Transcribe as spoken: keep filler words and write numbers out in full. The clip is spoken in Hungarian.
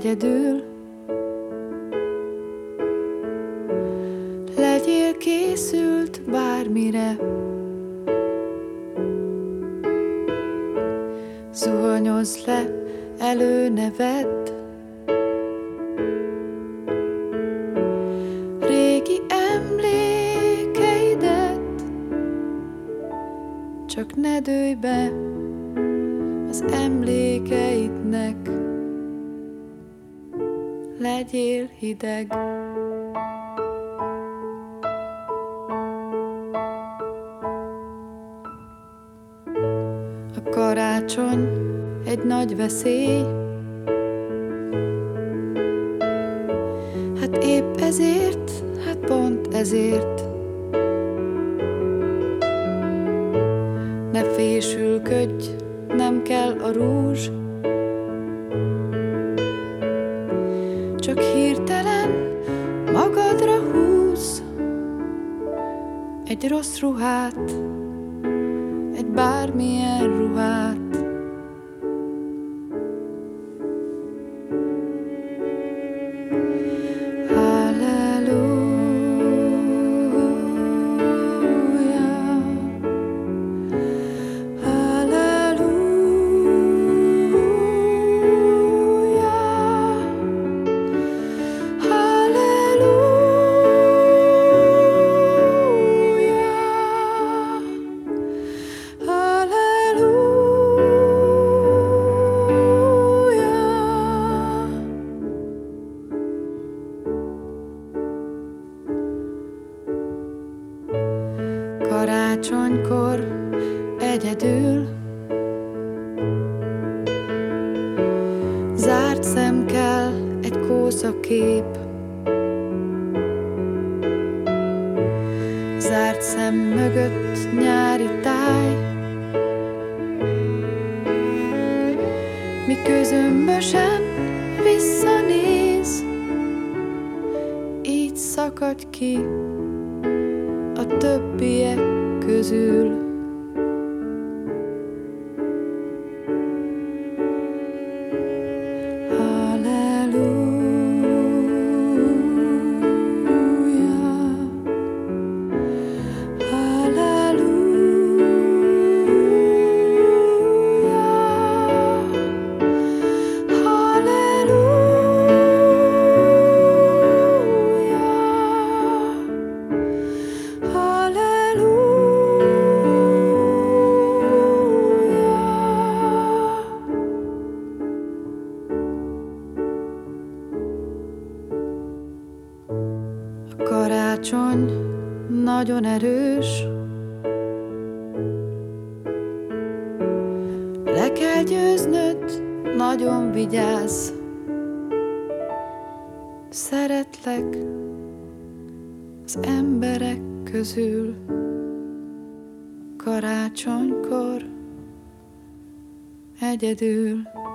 egyedül. Legyél készült bármire, zuhanyozz le, elő ne vedd régi emlékeidet, csak ne dőlj be az emlékeidnek, legyél hideg. A karácsony egy nagy veszély, hát épp ezért, hát pont ezért ne fésülködj, nem kell a rúzs, csak hirtelen magadra húzz egy rossz ruhát, egy bármilyen ruhát. Karácsonykor egyedül, zárt szem kell, egy kószakép, zárt szem mögött nyári táj, mi közömbösen visszanéz, így szakadj ki a többiek közül. Karácsony nagyon erős, le kell győznöd, nagyon vigyázz. Szeretlek az emberek közül, karácsonykor egyedül.